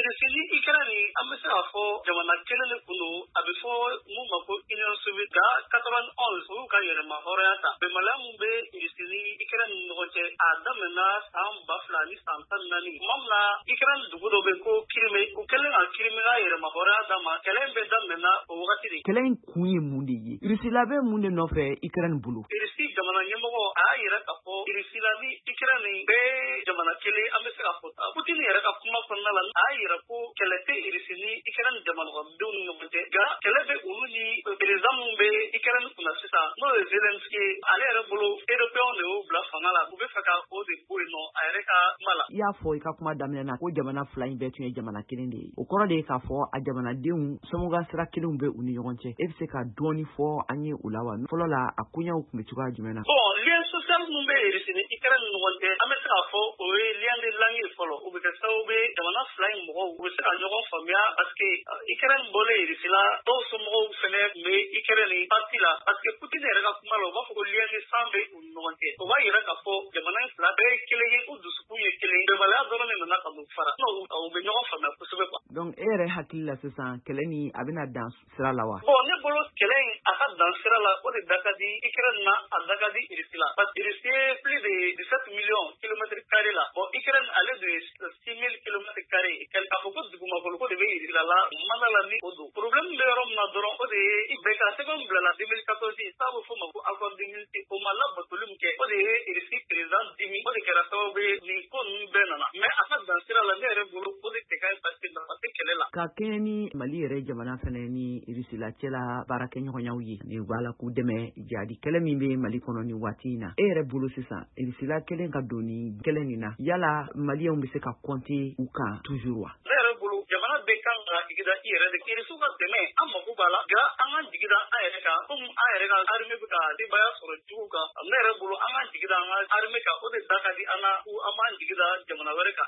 Irisili i kɛra nin an bɛ se k'a fɔ jamana kelen de kun don a bɛ fɔ mun ma ko Union soviétique 91 olu ka yɛrɛma hɔrɔnya ta bɛnbaliya mun bɛ Irisili i kɛra ni ɲɔgɔn cɛ a daminɛna san 2000 ni san 14 tuma min na i kɛra dugu dɔ bɛ ko Kirime u kɛlen ka Kirime ka yɛrɛma hɔrɔnya d'a ma kɛlɛ in bɛ daminɛna o wagati de. Kɛlɛ in kun ye mun de ye? Irisila bɛ mun de nɔfɛ Ukraine bolo? Irisi jamana ɲɛmɔgɔ a y'a yɛrɛ k'a fɔ Irisila ni Ukraine bɛɛ jamana kelen an bɛ se k'a fɔ ta. Putin yɛrɛ ka kuma kɔnɔna la a y'a yɛrɛ ko kɛlɛ tɛ Irisi ni Ukraine jamanakɔnɔdenw ni ɲɔgɔn cɛ nka kɛlɛ bɛ olu ni président mun bɛ Ukraine kunna sisan n'o ye Zelensky ale yɛrɛ bolo européen de y'o bila fanga la u bɛ fɛ ka o de bɔ yen nɔ a yɛrɛ ka kuma la. I y'a fɔ i ka kuma daminɛ na ko jamana fila in bɛɛ tun ye jamana kelen de ye. O kɔrɔ de ye k'a fɔ a jamanadenw somɔgɔ sira kelenw bɛ u ni ɲɔgɔn cɛ. E bɛ se ka dɔɔni fɔ an ye o la wa? Fɔlɔ la a koɲɛw tun bɛ cogoya jumɛn na? Bon lien social mun bɛ Irisi ni Ukraine ni ɲɔgɔn cɛ an bɛ se k'a fɔ o ye lien de langue ye fɔlɔ o bɛ kɛ sababu ye jamana fila in mɔgɔw u bɛ se ka ɲɔgɔn faamuya parce que Ukraine bɔlen Irisi la dɔw somɔgɔw fɛnɛ tun bɛ Ukraine ni parti la parce que Putin yɛrɛ ka kuma la u b'a fɔ ko lien de sang bɛ u ni ɲɔgɔn cɛ o b'a yira k'a fɔ jamana in fila bɛɛ ye kelen ye u dusukun ye kelen bɛnbaliya dɔrɔn de nana ka n'u fara u bɛ ɲɔgɔn faamuya kosɛbɛ quoi. Donc e yɛrɛ hakili la sisan kɛlɛ ni a bɛna dan sira la wa? Bon ne bolo kɛlɛ in a ka dan sira la o de da ka di Ukraine na a da ka di Irisi la parce que Irisi ye plus de 17 millions kilomètres carrés la bon Ukraine ale de ye 6000 kilomètres carrés k'a fɔ ko dugumakolo ko de bɛ Irisi la mana la ni o don problème bɛ yɔrɔ min na dɔrɔn o de ye bɛɛ ka sɛbɛn bila la 2014 ça bɛ fɔ o ma ko accord de Minsk o ma labatoli min kɛ o de ye Irisi président dimi o de kɛra sababu ye nin ko ninnu bɛɛ nana mais a ka dan sira la ne yɛrɛ bolo o de tɛ ka ɲi parce que nafa tɛ kɛlɛ la. Ka kɛɲɛ ni Mali yɛrɛ jamana fɛnɛ ni Irisila cɛla baarakɛɲɔgɔnyaw ye ni u b'a la k'u dɛmɛ jadi kɛlɛ min bɛ Mali kɔnɔ ni waati in na e yɛrɛ bolo sisan Irisila kelen ka don ni kɛlɛ nin na yala Maliyɛnw bɛ se ka compter u kan toujours wa? Ne yɛrɛ bolo jamana bɛ kan ka jigida i yɛrɛ de Irisiw ka dɛmɛ an mako b'a la nka an ka jigida an yɛrɛ kan komi an yɛrɛ ka armée bɛ ka denbaya sɔrɔ jugu kan ne yɛrɛ bolo an ka jigida an ka armée kan o de da ka di an na an b'an jigida jamana wɛrɛ kan.